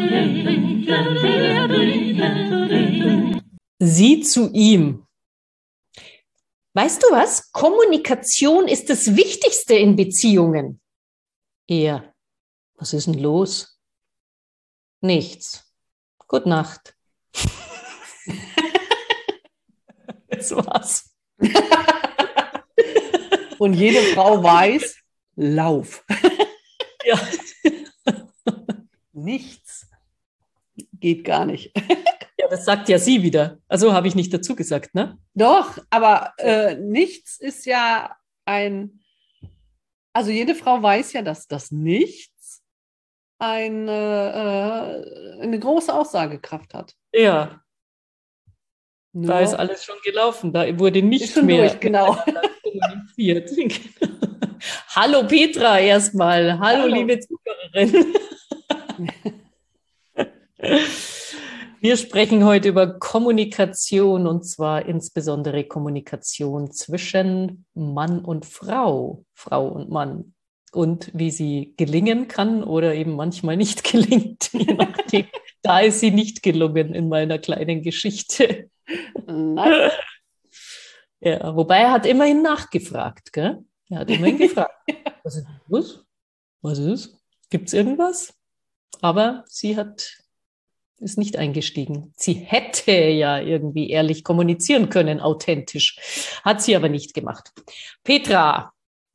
Sie zu ihm. Weißt du was? Kommunikation ist das Wichtigste in Beziehungen. Er. Was ist denn los? Nichts. Gute Nacht. Das war's. Und jede Frau weiß, lauf. Ja. Nichts geht gar nicht. Ja, das sagt ja sie wieder. Also habe ich nicht dazu gesagt, ne? Doch, aber nichts ist ja also jede Frau weiß ja, dass das Nichts eine große Aussagekraft hat. Ja. Ne? Da ist alles schon gelaufen. Da wurde nicht schon mehr durch, genau. kommuniziert. Hallo Petra erstmal. Hallo, liebe Zuhörerin. Wir sprechen heute über Kommunikation und zwar insbesondere Kommunikation zwischen Mann und Frau, Frau und Mann und wie sie gelingen kann oder eben manchmal nicht gelingt. Je nachdem. Da ist sie nicht gelungen in meiner kleinen Geschichte. Nein. Ja, wobei er hat immerhin nachgefragt, gell? Er hat immerhin gefragt. Was ist los? Was ist? Gibt's irgendwas? Aber sie ist nicht eingestiegen. Sie hätte ja irgendwie ehrlich kommunizieren können, authentisch. Hat sie aber nicht gemacht. Petra,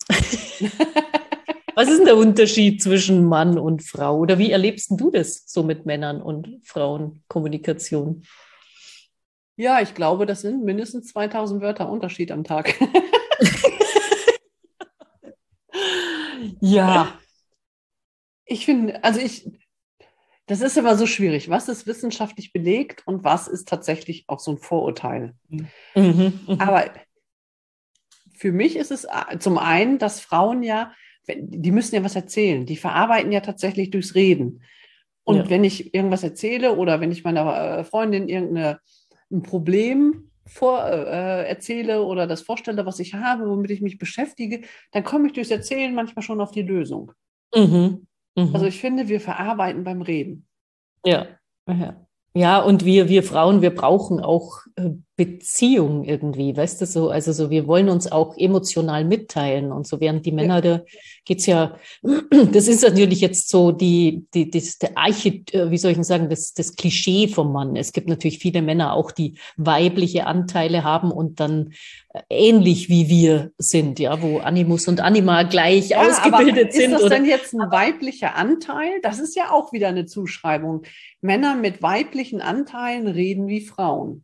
was ist denn der Unterschied zwischen Mann und Frau? Oder wie erlebst du das so mit Männern und Frauenkommunikation? Ja, ich glaube, das sind mindestens 2000 Wörter Unterschied am Tag. Ja, ich finde, das ist immer so schwierig. Was ist wissenschaftlich belegt und was ist tatsächlich auch so ein Vorurteil? Aber für mich ist es zum einen, dass Frauen die müssen ja was erzählen. Die verarbeiten ja tatsächlich durchs Reden. Und wenn ich irgendwas erzähle oder wenn ich meiner Freundin ein Problem erzähle oder das vorstelle, was ich habe, womit ich mich beschäftige, dann komme ich durchs Erzählen manchmal schon auf die Lösung. Also ich finde, wir verarbeiten beim Reden. Ja, ja, und wir Frauen, wir brauchen auch Beziehung irgendwie, weißt du so, also so, wir wollen uns auch emotional mitteilen und so, während die Männer, da geht's ja, das ist natürlich jetzt so der wie soll ich denn sagen, das Klischee vom Mann. Es gibt natürlich viele Männer auch, die weibliche Anteile haben und dann ähnlich wie wir sind, ja, wo Animus und Anima gleich ausgebildet sind. Ist das denn jetzt ein weiblicher Anteil? Das ist ja auch wieder eine Zuschreibung. Männer mit weiblichen Anteilen reden wie Frauen.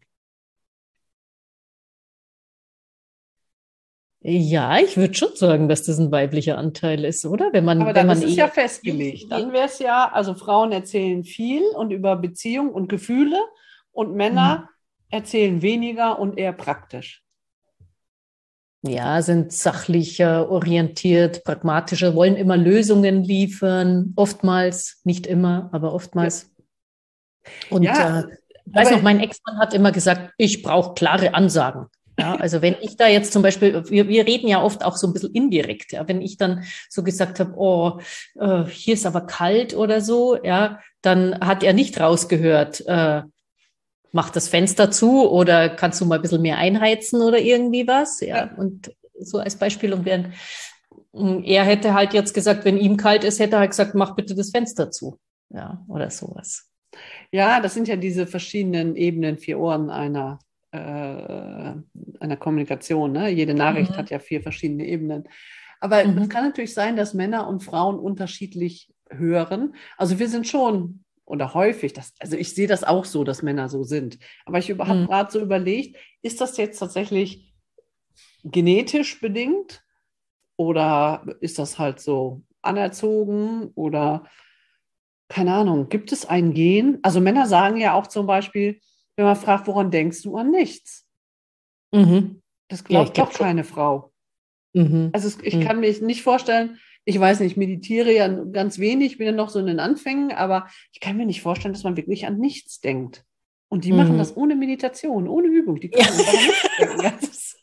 Ja, ich würde schon sagen, dass das ein weiblicher Anteil ist, oder? Aber das ist ja festgelegt. Dann wäre es ja, also Frauen erzählen viel und über Beziehung und Gefühle und Männer erzählen weniger und eher praktisch. Ja, sind sachlicher orientiert, pragmatischer, wollen immer Lösungen liefern, oftmals, nicht immer, aber oftmals. Ja. Und ich weiß noch, mein Ex-Mann hat immer gesagt, ich brauche klare Ansagen. Ja, also wenn ich da jetzt zum Beispiel, wir reden ja oft auch so ein bisschen indirekt, ja, wenn ich dann so gesagt habe, hier ist aber kalt oder so, ja, dann hat er nicht rausgehört, mach das Fenster zu oder kannst du mal ein bisschen mehr einheizen oder irgendwie was, ja, und so als Beispiel. Und er hätte halt jetzt gesagt, wenn ihm kalt ist, hätte er halt gesagt, mach bitte das Fenster zu, ja, oder sowas. Ja, das sind ja diese verschiedenen Ebenen, 4 Ohren einer Kommunikation. Ne? Jede Nachricht hat ja 4 verschiedene Ebenen. Aber es kann natürlich sein, dass Männer und Frauen unterschiedlich hören. Also wir sind schon, oder häufig, also ich sehe das auch so, dass Männer so sind. Aber ich habe gerade so überlegt, ist das jetzt tatsächlich genetisch bedingt oder ist das halt so anerzogen oder keine Ahnung, gibt es ein Gen? Also Männer sagen ja auch zum Beispiel, wenn man fragt, woran denkst du, an nichts? Das glaubt doch keine Frau. Also ich kann mir nicht vorstellen, ich weiß nicht, ich meditiere ja ganz wenig, bin ja noch so in den Anfängen, aber ich kann mir nicht vorstellen, dass man wirklich an nichts denkt. Und die machen das ohne Meditation, ohne Übung. Die können an nichts denken.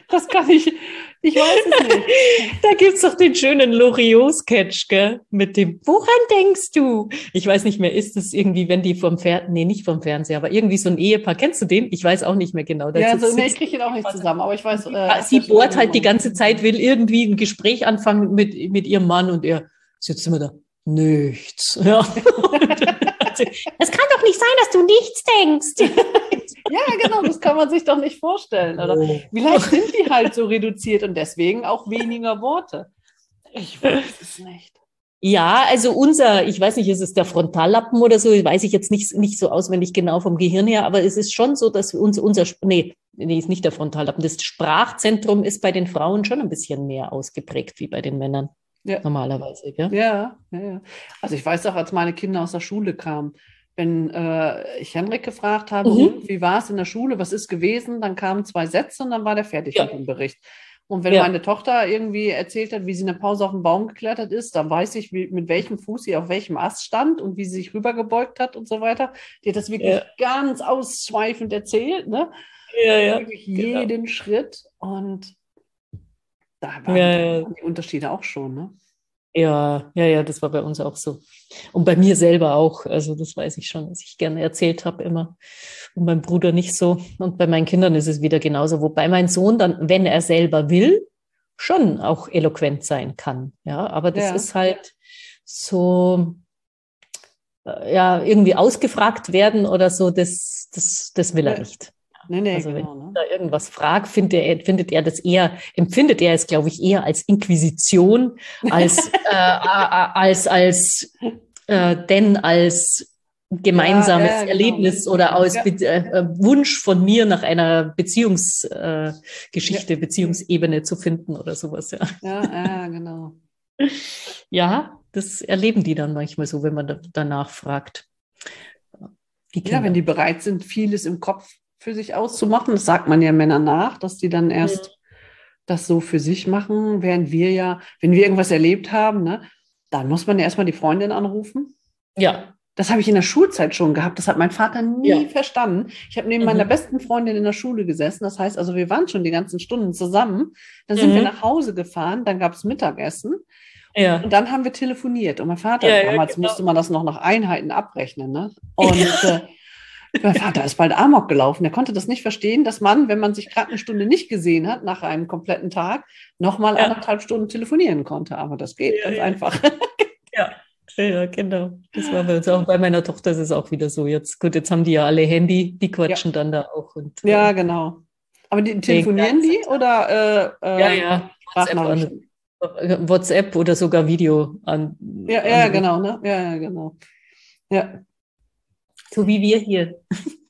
Das kann ich weiß es nicht. Da gibt es doch den schönen Loriot-Sketch, gell? Mit dem, woran denkst du? Ich weiß nicht mehr, ist es irgendwie, wenn die vom Fernseher, nee, nicht vom Fernseher, aber irgendwie so ein Ehepaar. Kennst du den? Ich weiß auch nicht mehr genau. Ja, also, nee, ich kriege ihn auch nicht zusammen, aber ich weiß. Sie bohrt halt die ganze Zeit, will irgendwie ein Gespräch anfangen mit ihrem Mann und er sitzt immer da, nichts. Ja. Es kann doch nicht sein, dass du nichts denkst. Ja, genau, das kann man sich doch nicht vorstellen. Oder vielleicht sind die halt so reduziert und deswegen auch weniger Worte. Ich weiß es nicht. Ja, also ich weiß nicht, ist es der Frontallappen oder so, weiß ich jetzt nicht so auswendig genau vom Gehirn her, aber es ist schon so, dass nee, ist nicht der Frontallappen, das Sprachzentrum ist bei den Frauen schon ein bisschen mehr ausgeprägt wie bei den Männern. Ja. Normalerweise, gell? Ja. Also ich weiß auch, als meine Kinder aus der Schule kamen, wenn ich Henrik gefragt habe, wie war es in der Schule, was ist gewesen, dann kamen 2 Sätze und dann war der fertig mit dem Bericht. Und wenn meine Tochter irgendwie erzählt hat, wie sie in der Pause auf den Baum geklettert ist, dann weiß ich, mit welchem Fuß sie auf welchem Ast stand und wie sie sich rübergebeugt hat und so weiter. Die hat das wirklich ganz ausschweifend erzählt, ne? Ja, wirklich jeden Schritt und da waren die Unterschiede auch schon, ne? Ja, das war bei uns auch so. Und bei mir selber auch. Also das weiß ich schon, dass ich gerne erzählt habe immer. Und mein Bruder nicht so. Und bei meinen Kindern ist es wieder genauso. Wobei mein Sohn dann, wenn er selber will, schon auch eloquent sein kann. Ja, aber das ist halt so, irgendwie ausgefragt werden oder so, das will er nicht. Nee, also genau, wenn ich da irgendwas fragt, empfindet er es, glaube ich, eher als Inquisition, als gemeinsames Erlebnis oder als Wunsch von mir nach einer Beziehungsgeschichte, Beziehungsebene zu finden oder sowas. Ja, genau. Ja, das erleben die dann manchmal so, wenn man danach fragt. Wenn die bereit sind, vieles im Kopf für sich auszumachen. Das sagt man ja Männern nach, dass die dann erst das so für sich machen, während wir wenn wir irgendwas erlebt haben, ne, dann muss man ja erstmal die Freundin anrufen. Ja. Das habe ich in der Schulzeit schon gehabt. Das hat mein Vater nie verstanden. Ich habe neben meiner besten Freundin in der Schule gesessen. Das heißt, also wir waren schon die ganzen Stunden zusammen. Dann sind wir nach Hause gefahren. Dann gab es Mittagessen. Ja. Und dann haben wir telefoniert. Und mein Vater, damals musste man das noch nach Einheiten abrechnen. Ne? Und mein Vater ist bald Amok gelaufen. Er konnte das nicht verstehen, dass man, wenn man sich gerade eine Stunde nicht gesehen hat, nach einem kompletten Tag, nochmal 1,5 Stunden telefonieren konnte. Aber das geht ganz einfach. Ja, genau. Das war bei uns auch. Bei meiner Tochter ist es auch wieder so. Jetzt haben die ja alle Handy, die quatschen dann da auch. Und, genau. Aber die telefonieren die oder WhatsApp oder sogar Video an. Genau, ne? Ja, genau. Ja. So wie wir hier.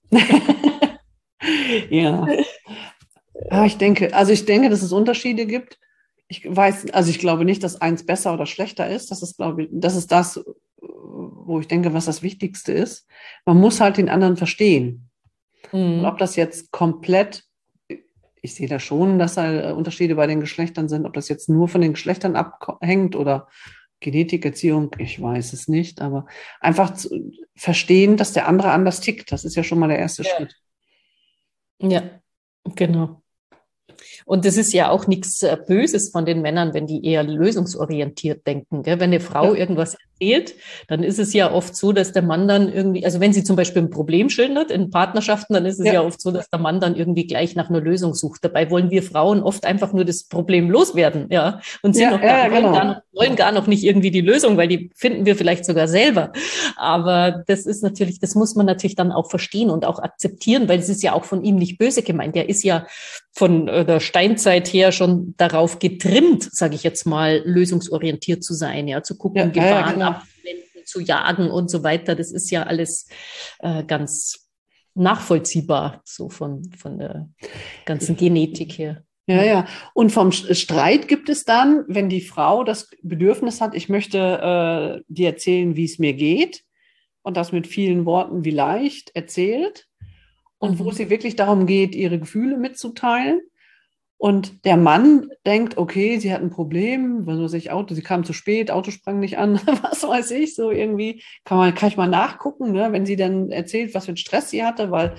Ja. Aber ich denke, dass es Unterschiede gibt. Ich glaube nicht, dass eins besser oder schlechter ist. Das ist das, wo ich denke, was das Wichtigste ist. Man muss halt den anderen verstehen. Und ob das jetzt komplett, ich sehe da schon, dass da Unterschiede bei den Geschlechtern sind, ob das jetzt nur von den Geschlechtern abhängt oder Genetik, Erziehung, ich weiß es nicht, aber einfach zu verstehen, dass der andere anders tickt, das ist ja schon mal der erste Schritt. Ja, genau. Und das ist ja auch nichts Böses von den Männern, wenn die eher lösungsorientiert denken. Gell? Wenn eine Frau irgendwas erzählt, dann ist es ja oft so, dass der Mann dann irgendwie, also wenn sie zum Beispiel ein Problem schildert in Partnerschaften, dann ist es ja oft so, dass der Mann dann irgendwie gleich nach einer Lösung sucht. Dabei wollen wir Frauen oft einfach nur das Problem loswerden, und sind wollen gar noch nicht irgendwie die Lösung, weil die finden wir vielleicht sogar selber. Aber das muss man natürlich dann auch verstehen und auch akzeptieren, weil es ist ja auch von ihm nicht böse gemeint. Der ist ja von der Steinzeit her schon darauf getrimmt, sage ich jetzt mal, lösungsorientiert zu sein, zu gucken, Gefahren abzuwenden, zu jagen und so weiter. Das ist ja alles ganz nachvollziehbar, so von der ganzen Genetik her. Ja. Und vom Streit gibt es dann, wenn die Frau das Bedürfnis hat, ich möchte dir erzählen, wie es mir geht und das mit vielen Worten wie leicht erzählt und wo es ihr wirklich darum geht, ihre Gefühle mitzuteilen. Und der Mann denkt, okay, sie hat ein Problem, was weiß ich, sie kam zu spät, Auto sprang nicht an, was weiß ich, so irgendwie kann ich mal nachgucken, ne, wenn sie dann erzählt, was für einen Stress sie hatte, weil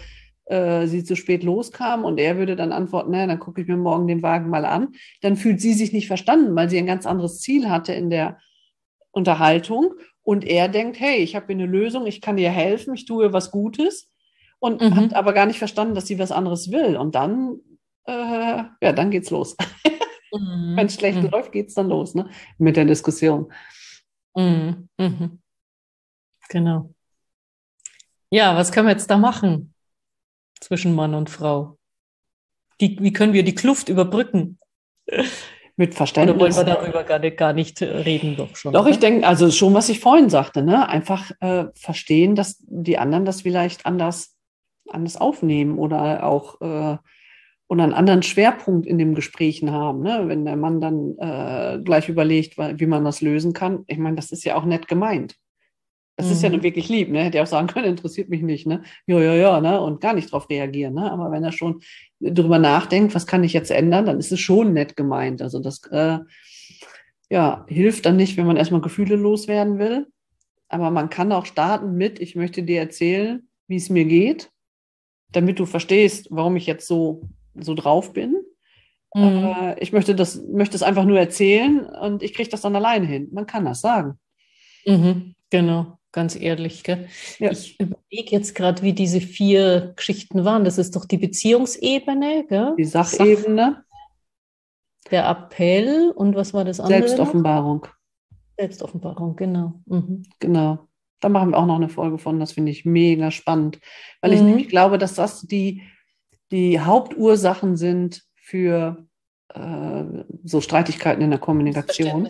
sie zu spät loskam und er würde dann antworten, na, dann gucke ich mir morgen den Wagen mal an, dann fühlt sie sich nicht verstanden, weil sie ein ganz anderes Ziel hatte in der Unterhaltung und er denkt, hey, ich habe hier eine Lösung, ich kann ihr helfen, ich tue was Gutes und hat aber gar nicht verstanden, dass sie was anderes will und dann, dann geht's los. Wenn es schlecht läuft, geht's dann los, ne? Mit der Diskussion. Genau. Ja, was können wir jetzt da machen zwischen Mann und Frau? Wie können wir die Kluft überbrücken? Mit Verständnis. Oder wollen wir darüber gar nicht reden, doch schon? Doch, oder? ich denke, also schon, was ich vorhin sagte, ne? Einfach verstehen, dass die anderen das vielleicht anders aufnehmen oder auch oder einen anderen Schwerpunkt in den Gesprächen haben, ne? Wenn der Mann dann gleich überlegt, wie man das lösen kann. Ich meine, das ist ja auch nett gemeint. Das ist ja nun wirklich lieb, ne? Hätte ja auch sagen können, interessiert mich nicht, ne? Ja, ne? Und gar nicht drauf reagieren, ne? Aber wenn er schon drüber nachdenkt, was kann ich jetzt ändern, dann ist es schon nett gemeint. Also das hilft dann nicht, wenn man erstmal Gefühle loswerden will. Aber man kann auch starten mit, ich möchte dir erzählen, wie es mir geht, damit du verstehst, warum ich jetzt so drauf bin. Ich möchte es einfach nur erzählen und ich kriege das dann alleine hin. Man kann das sagen. Genau. Ganz ehrlich, gell? Ja. Ich überlege jetzt gerade, wie diese 4 Geschichten waren. Das ist doch die Beziehungsebene, gell? Die Sachebene. Der Appell und was war das andere? Selbstoffenbarung. Selbstoffenbarung, genau. Genau. Da machen wir auch noch eine Folge von. Das finde ich mega spannend, weil ich nämlich glaube, dass das die Hauptursachen sind für so Streitigkeiten in der Kommunikation.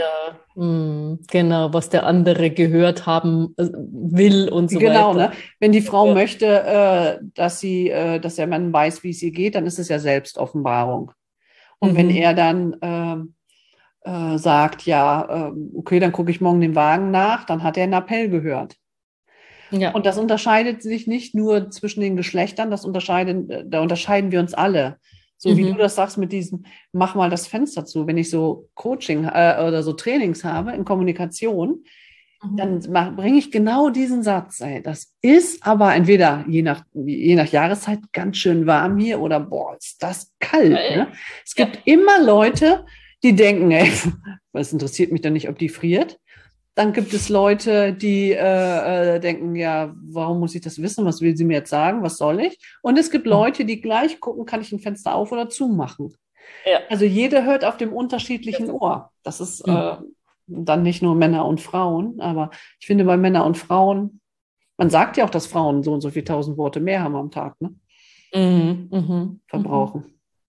Und genau, was der andere gehört haben will und so genau, weiter. Ne? Wenn die Frau möchte, dass der Mann weiß, wie es ihr geht, dann ist es ja Selbstoffenbarung. Und wenn er dann sagt, okay, dann gucke ich morgen den Wagen nach, dann hat er einen Appell gehört. Ja. Und das unterscheidet sich nicht nur zwischen den Geschlechtern, da unterscheiden wir uns alle. So wie du das sagst mit diesem, mach mal das Fenster zu. Wenn ich so Coaching oder so Trainings habe in Kommunikation, dann bringe ich genau diesen Satz. Ey. Das ist aber entweder je nach Jahreszeit ganz schön warm hier oder boah, ist das kalt. Ne? Es gibt immer Leute, die denken, ey, was interessiert mich denn nicht, ob die friert. Dann gibt es Leute, die denken, ja, warum muss ich das wissen? Was will sie mir jetzt sagen? Was soll ich? Und es gibt Leute, die gleich gucken, kann ich ein Fenster auf- oder zumachen? Ja. Also jeder hört auf dem unterschiedlichen Ohr. Das ist dann nicht nur Männer und Frauen, aber ich finde bei Männern und Frauen, man sagt ja auch, dass Frauen so und so viele 1000 Worte mehr haben am Tag, ne? Verbrauchen.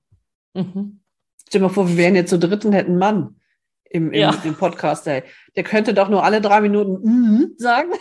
Stell dir mal vor, wir wären jetzt zu dritt und hätten einen Mann im Podcast. Ey. Der könnte doch nur alle 3 Minuten sagen.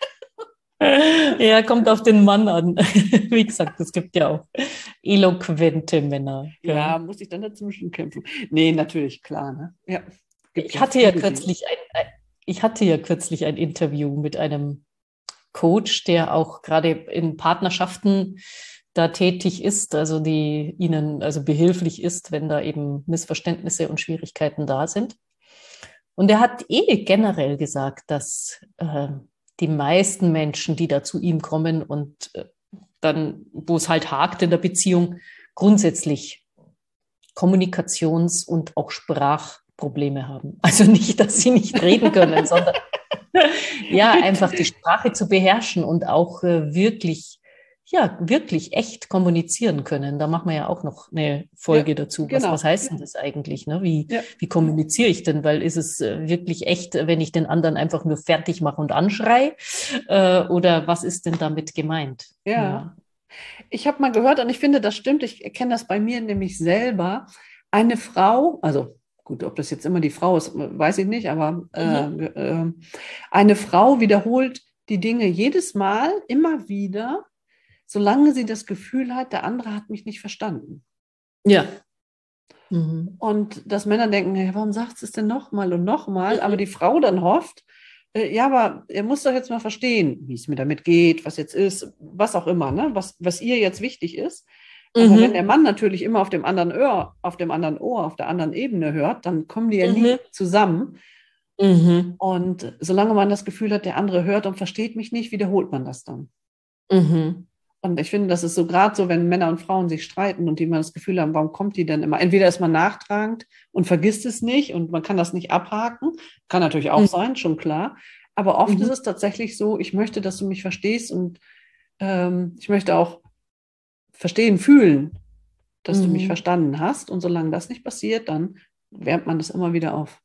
Ja, kommt auf den Mann an. Wie gesagt, es gibt ja auch eloquente Männer. Ja, muss ich dann dazwischen kämpfen? Nee, natürlich, klar. Ne? Ja. Ich hatte ja kürzlich ein Interview mit einem Coach, der auch gerade in Partnerschaften da tätig ist, also die ihnen also behilflich ist, wenn da eben Missverständnisse und Schwierigkeiten da sind. Und er hat generell gesagt, dass die meisten Menschen, die da zu ihm kommen und dann, wo es halt hakt in der Beziehung, grundsätzlich Kommunikations- und auch Sprachprobleme haben. Also nicht, dass sie nicht reden können, sondern einfach die Sprache zu beherrschen und auch wirklich echt kommunizieren können. Da machen wir ja auch noch eine Folge dazu. Genau. Was heißt denn das eigentlich? Ne? Wie kommuniziere ich denn? Weil ist es wirklich echt, wenn ich den anderen einfach nur fertig mache und anschreie? Oder was ist denn damit gemeint? Ja. Ich habe mal gehört und ich finde, das stimmt. Ich erkenne das bei mir nämlich selber. Eine Frau, also gut, ob das jetzt immer die Frau ist, weiß ich nicht, aber eine Frau wiederholt die Dinge jedes Mal, immer wieder, solange sie das Gefühl hat, der andere hat mich nicht verstanden. Ja. Und dass Männer denken, hey, warum sagt es denn nochmal und nochmal? Aber die Frau dann hofft, aber er muss doch jetzt mal verstehen, wie es mir damit geht, was jetzt ist, was auch immer, ne? was ihr jetzt wichtig ist. Aber wenn der Mann natürlich immer auf dem anderen Ohr, auf der anderen Ebene hört, dann kommen die ja nie zusammen. Und solange man das Gefühl hat, der andere hört und versteht mich nicht, wiederholt man das dann. Und Und ich finde, das ist so gerade so, wenn Männer und Frauen sich streiten und die immer das Gefühl haben, warum kommt die denn immer? Entweder ist man nachtragend und vergisst es nicht und man kann das nicht abhaken. Kann natürlich auch sein, schon klar. Aber oft ist es tatsächlich so, ich möchte, dass du mich verstehst und ich möchte auch verstehen, fühlen, dass du mich verstanden hast. Und solange das nicht passiert, dann wärmt man das immer wieder auf.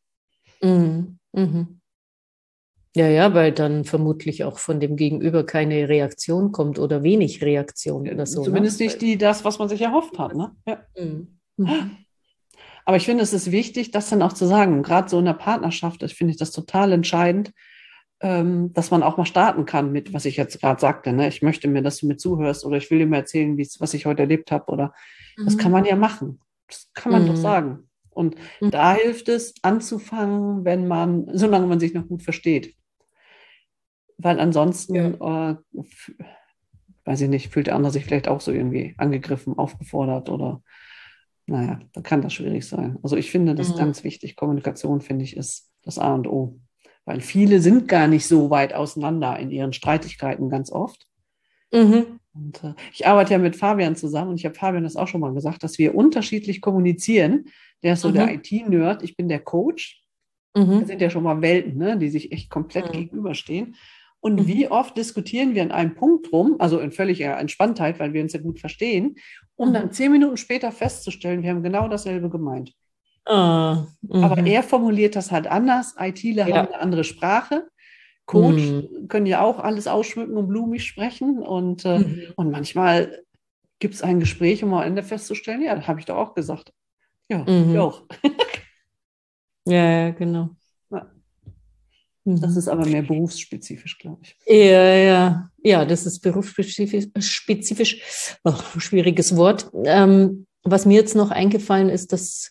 Ja, ja, weil dann vermutlich auch von dem Gegenüber keine Reaktion kommt oder wenig Reaktion oder so. Zumindest nicht das, was man sich erhofft hat. Ne? Ja. Aber ich finde, es ist wichtig, das dann auch zu sagen. Gerade so in der Partnerschaft, finde ich das total entscheidend, dass man auch mal starten kann mit, was ich jetzt gerade sagte. Ne? Ich möchte mir, dass du mir zuhörst oder ich will dir mal erzählen, was ich heute erlebt habe. Oder das kann man ja machen. Das kann man doch sagen. Und da hilft es, anzufangen, solange man sich noch gut versteht. Weil ansonsten, weiß ich nicht, fühlt der andere sich vielleicht auch so irgendwie angegriffen, aufgefordert oder naja, da kann das schwierig sein. Also ich finde das ganz wichtig. Kommunikation, finde ich, ist das A und O. Weil viele sind gar nicht so weit auseinander in ihren Streitigkeiten ganz oft. Und ich arbeite ja mit Fabian zusammen und ich habe Fabian das auch schon mal gesagt, dass wir unterschiedlich kommunizieren. Der ist so der IT-Nerd, ich bin der Coach. Das sind ja schon mal Welten, ne, die sich echt komplett gegenüberstehen. Und wie oft diskutieren wir an einem Punkt rum, also in völliger Entspanntheit, weil wir uns ja gut verstehen, um dann 10 Minuten später festzustellen, wir haben genau dasselbe gemeint. Aber er formuliert das halt anders. ITler haben eine andere Sprache. Coach können ja auch alles ausschmücken und blumig sprechen. Und manchmal gibt es ein Gespräch, um am Ende festzustellen, ja, das habe ich doch auch gesagt. Ja, ich auch. Ja, genau. Das ist aber mehr berufsspezifisch, glaube ich. Ja, das ist berufsspezifisch. Oh, schwieriges Wort. Was mir jetzt noch eingefallen ist, dass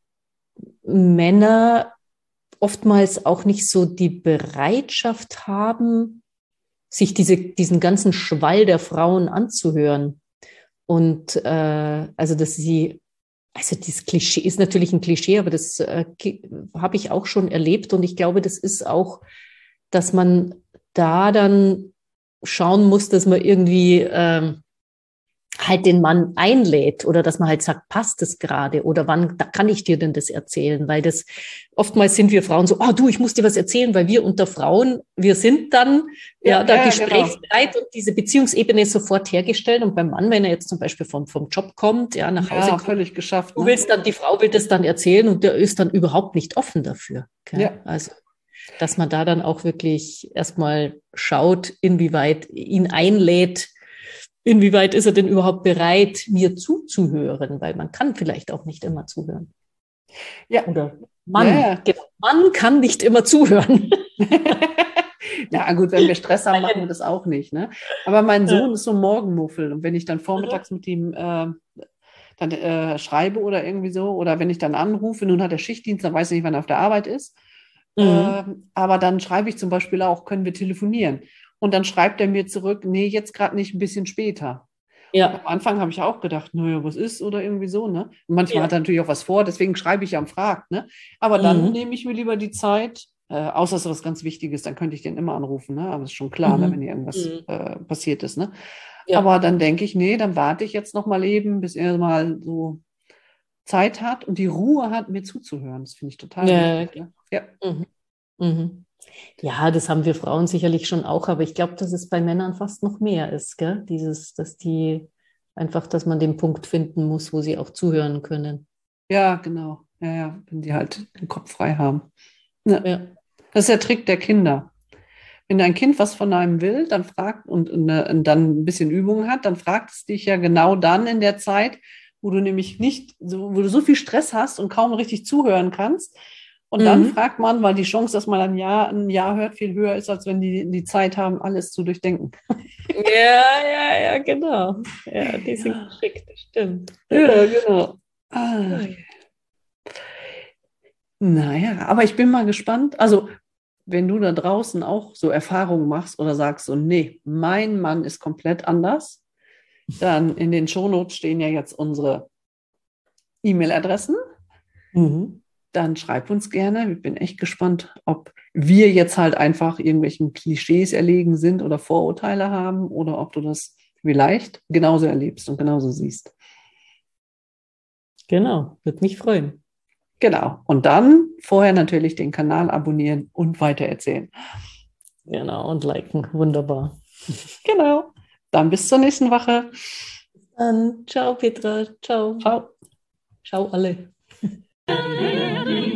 Männer oftmals auch nicht so die Bereitschaft haben, sich diesen ganzen Schwall der Frauen anzuhören. Und also, dass sie, also dieses Klischee ist natürlich ein Klischee, aber das habe ich auch schon erlebt. Und ich glaube, das ist auch, dass man da dann schauen muss, dass man irgendwie halt den Mann einlädt oder dass man halt sagt, passt es gerade oder wann kann ich dir denn das erzählen? Weil das oftmals sind wir Frauen so, du, ich muss dir was erzählen, weil wir unter Frauen, wir sind dann gesprächsbereit und diese Beziehungsebene ist sofort hergestellt. Und beim Mann, wenn er jetzt zum Beispiel vom Job kommt, nach Hause kommt, völlig geschafft. Ne? Die Frau will das dann erzählen und der ist dann überhaupt nicht offen dafür. Okay? Ja. Also, dass man da dann auch wirklich erstmal schaut, inwieweit ihn einlädt, inwieweit ist er denn überhaupt bereit, mir zuzuhören? Weil man kann vielleicht auch nicht immer zuhören. Ja. Oder Mann kann nicht immer zuhören. Ja, gut, wenn wir Stress haben, machen wir das auch nicht. Ne? Aber mein Sohn ist so ein Morgenmuffel. Und wenn ich dann vormittags mit ihm schreibe oder irgendwie so, oder wenn ich dann anrufe, nun hat er Schichtdienst, dann weiß ich nicht, wann er auf der Arbeit ist. Aber dann schreibe ich zum Beispiel auch, können wir telefonieren? Und dann schreibt er mir zurück, nee, jetzt gerade nicht, ein bisschen später. Ja. Und am Anfang habe ich auch gedacht, naja, was ist oder irgendwie so, ne? Und manchmal hat er natürlich auch was vor, deswegen schreibe ich ja am Frag, ne? Aber dann nehme ich mir lieber die Zeit, außer es ist was ganz Wichtiges, dann könnte ich den immer anrufen, ne? Aber es ist schon klar, ne, wenn hier irgendwas passiert ist, ne? Ja. Aber dann denke ich, nee, dann warte ich jetzt noch mal eben, bis er mal so Zeit hat und die Ruhe hat, mir zuzuhören. Das finde ich total wichtig. Ne? Ja. Ja, das haben wir Frauen sicherlich schon auch, aber ich glaube, dass es bei Männern fast noch mehr ist, gell? Dass man den Punkt finden muss, wo sie auch zuhören können. Ja, genau. Ja, wenn die halt den Kopf frei haben. Ja. Ja. Das ist der Trick der Kinder. Wenn dein Kind was von einem will, dann fragt und dann ein bisschen Übung hat, dann fragt es dich ja genau dann in der Zeit, wo du nämlich wo du so viel Stress hast und kaum richtig zuhören kannst. Und dann fragt man, weil die Chance, dass man ein Jahr hört, viel höher ist, als wenn die Zeit haben, alles zu durchdenken. Ja, genau. Ja, die sind geschickt, das stimmt. Ja, genau. Okay. Naja, aber ich bin mal gespannt. Also, wenn du da draußen auch so Erfahrungen machst oder sagst so, nee, mein Mann ist komplett anders, dann in den Shownotes stehen ja jetzt unsere E-Mail-Adressen. Dann schreib uns gerne. Ich bin echt gespannt, ob wir jetzt halt einfach irgendwelchen Klischees erlegen sind oder Vorurteile haben oder ob du das vielleicht genauso erlebst und genauso siehst. Genau, würde mich freuen. Genau. Und dann vorher natürlich den Kanal abonnieren und weitererzählen. Genau, und liken. Wunderbar. Genau. Dann bis zur nächsten Woche. Dann ciao Petra, ciao. Ciao. Ciao alle.